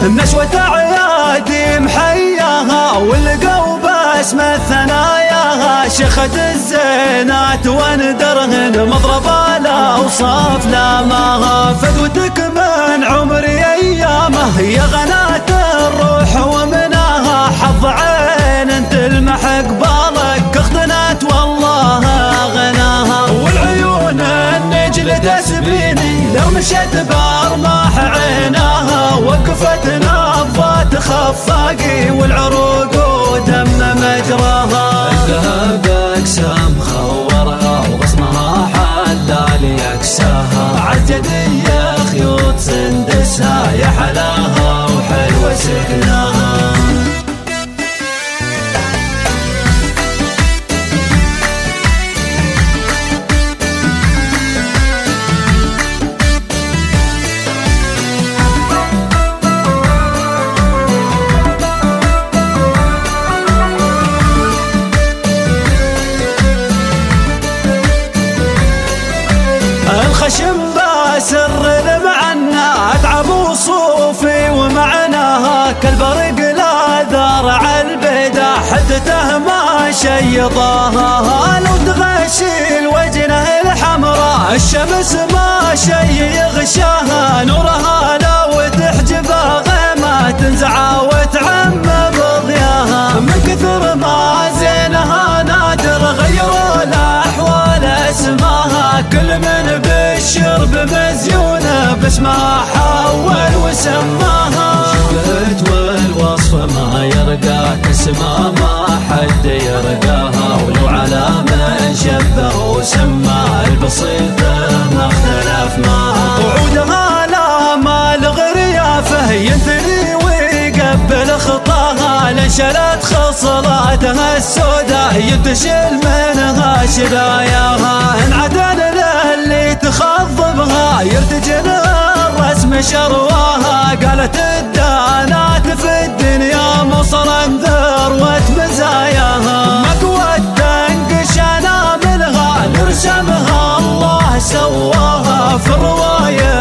نشوة عيادي محياها والقلب اسمى ثناياها، شيخة الزينات وندرهن مضرب الاوصاف لاماها، فدوتك من عمري ايامه يا غنات الروح ومناها، حظ عين تلمح قبالك اختنت والله غناها، والعيون النجل تسبيني لو مشت بارماح عيناها، وقفت نبضات خفاقي والعروق ودم مجراها، الذهب اقسام خورها وغصنها حلال يكساها، عالجدية خيوط سندسها يا حلاها وحلوة سكناها. الخشم باسر المعنى اتعب وصوفي ومعناها، كالبرق لا ذرع البيدا حدته ما شيضاها، لو تغشي الوجنه الحمراء الشمس ما شي يغشاها، نورها لو تحجبها غيمة تنزع وتعم بضياها، من كثر ما زينها نادر غيروا الاحوال اسماها، كل من بالشرب مزيونه باسمها حول وسماها، شبهت والوصف ما يرقى تسمى ما حد يرقاها، ولو على من شبه وسمى البسيطة ما اختلف معها، وعودها لا مال غريافه ينثني ويقبل خطاها، لانشلت خصلاتها السوداء ينتشل منها شداياها، انعدل اللي تخضبها يرتجل الرسم شرواها، قالت الدانات في الدنيا مصرا ذروة مزاياها، مقوى تنقش اناملها نرسمها الله سواها، في الرواية